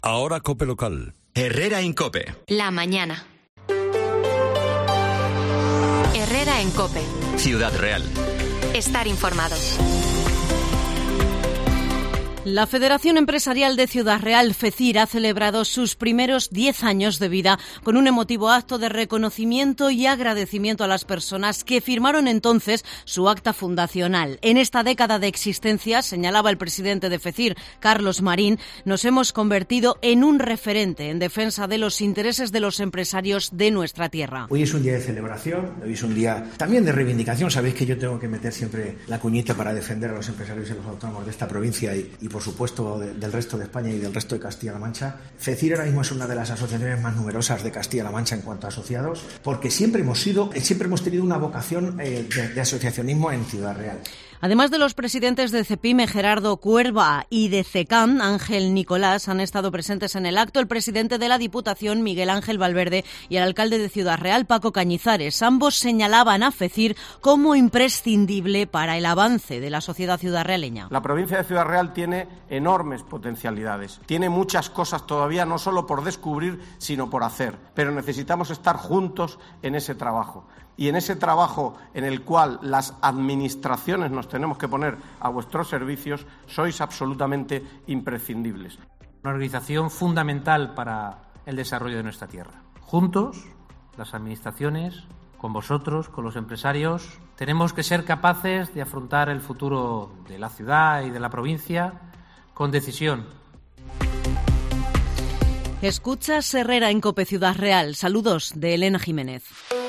Ahora COPE local. Herrera en COPE. La mañana. Herrera en COPE. Ciudad Real. Estar informado. La Federación Empresarial de Ciudad Real, FECIR, ha celebrado sus primeros 10 años de vida con un emotivo acto de reconocimiento y agradecimiento a las personas que firmaron entonces su acta fundacional. En esta década de existencia, señalaba el presidente de FECIR, Carlos Marín, nos hemos convertido en un referente en defensa de los intereses de los empresarios de nuestra tierra. Hoy es un día de celebración, hoy es un día también de reivindicación. Sabéis que yo tengo que meter siempre la cuñita para defender a los empresarios y a los autónomos de esta provincia y por supuesto del resto de España y del resto de Castilla-La Mancha. FECIR ahora mismo es una de las asociaciones más numerosas de Castilla-La Mancha en cuanto a asociados, porque siempre hemos tenido una vocación de asociacionismo en Ciudad Real. Además de los presidentes de CEPIME, Gerardo Cuerva, y de CECAM, Ángel Nicolás, han estado presentes en el acto el presidente de la Diputación, Miguel Ángel Valverde, y el alcalde de Ciudad Real, Paco Cañizares. Ambos señalaban a FECIR como imprescindible para el avance de la sociedad ciudadrealeña. La provincia de Ciudad Real tiene enormes potencialidades. Tiene muchas cosas todavía, no solo por descubrir, sino por hacer. Pero necesitamos estar juntos en ese trabajo. Y en ese trabajo en el cual las administraciones nos tenemos que poner a vuestros servicios, sois absolutamente imprescindibles. Una organización fundamental para el desarrollo de nuestra tierra. Juntos, las administraciones, con vosotros, con los empresarios, tenemos que ser capaces de afrontar el futuro de la ciudad y de la provincia con decisión. Escuchas Herrera en COPE Ciudad Real. Saludos de Elena Jiménez.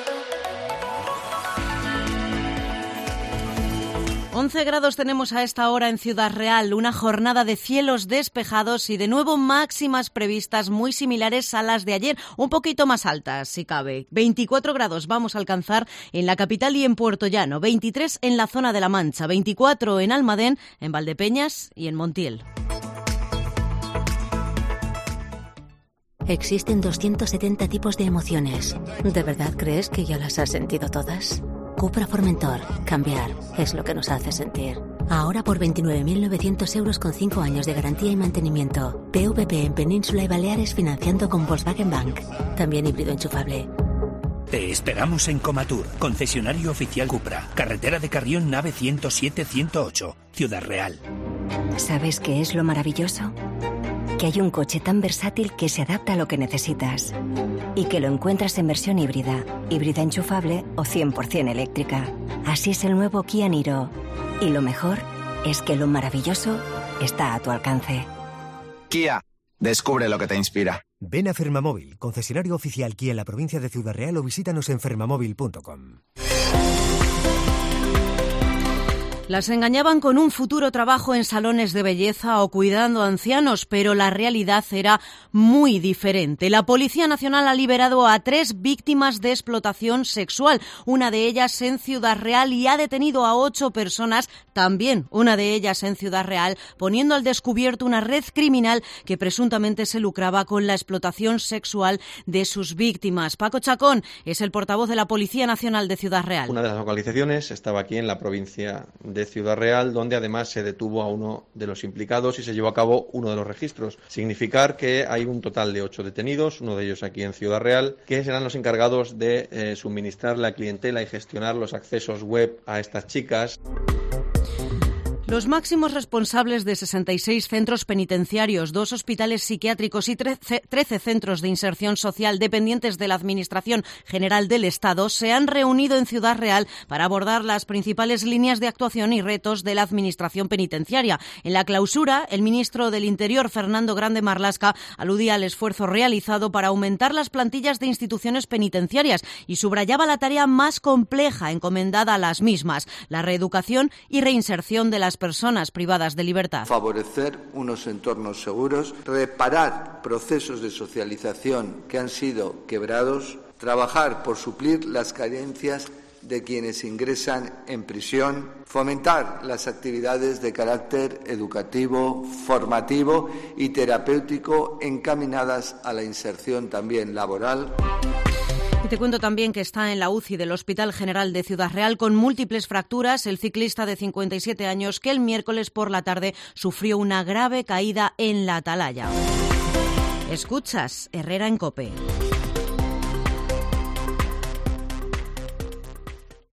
11 grados tenemos a esta hora en Ciudad Real, una jornada de cielos despejados y de nuevo máximas previstas muy similares a las de ayer, un poquito más altas si cabe. 24 grados vamos a alcanzar en la capital y en Puerto Llano, 23 en la zona de La Mancha, 24 en Almadén, en Valdepeñas y en Montiel. Existen 270 tipos de emociones. ¿De verdad crees que ya las has sentido todas? Cupra Formentor. Cambiar es lo que nos hace sentir. Ahora por 29.900 euros con 5 años de garantía y mantenimiento. PVP en Península y Baleares financiando con Volkswagen Bank. También híbrido enchufable. Te esperamos en Comatur, concesionario oficial Cupra. Carretera de Carrión, nave 107-108, Ciudad Real. ¿Sabes qué es lo maravilloso? Que hay un coche tan versátil que se adapta a lo que necesitas y que lo encuentras en versión híbrida enchufable o 100% eléctrica. Así es el nuevo Kia Niro. Y lo mejor es que lo maravilloso está a tu alcance. Kia, descubre lo que te inspira. Ven a Fermamóvil, concesionario oficial Kia en la provincia de Ciudad Real, o visítanos en fermamóvil.com. Las engañaban con un futuro trabajo en salones de belleza o cuidando a ancianos, pero la realidad era muy diferente. La Policía Nacional ha liberado a 3 víctimas de explotación sexual, una de ellas en Ciudad Real, y ha detenido a 8 personas, también una de ellas en Ciudad Real, poniendo al descubierto una red criminal que presuntamente se lucraba con la explotación sexual de sus víctimas. Paco Chacón es el portavoz de la Policía Nacional de Ciudad Real. Una de las localizaciones estaba aquí en la provincia de Ciudad Real, donde además se detuvo a uno de los implicados y se llevó a cabo uno de los registros. Significar que hay un total de 8 detenidos, uno de ellos aquí en Ciudad Real, que serán los encargados de suministrar la clientela y gestionar los accesos web a estas chicas. Los máximos responsables de 66 centros penitenciarios, 2 hospitales psiquiátricos y 13 centros de inserción social dependientes de la Administración General del Estado se han reunido en Ciudad Real para abordar las principales líneas de actuación y retos de la Administración penitenciaria. En la clausura, el ministro del Interior, Fernando Grande Marlaska, aludía al esfuerzo realizado para aumentar las plantillas de instituciones penitenciarias y subrayaba la tarea más compleja encomendada a las mismas, la reeducación y reinserción de las personas privadas de libertad. Favorecer unos entornos seguros, reparar procesos de socialización que han sido quebrados, trabajar por suplir las carencias de quienes ingresan en prisión, fomentar las actividades de carácter educativo, formativo y terapéutico encaminadas a la inserción también laboral. Y te cuento también que está en la UCI del Hospital General de Ciudad Real con múltiples fracturas el ciclista de 57 años que el miércoles por la tarde sufrió una grave caída en la Atalaya. Escuchas Herrera en COPE.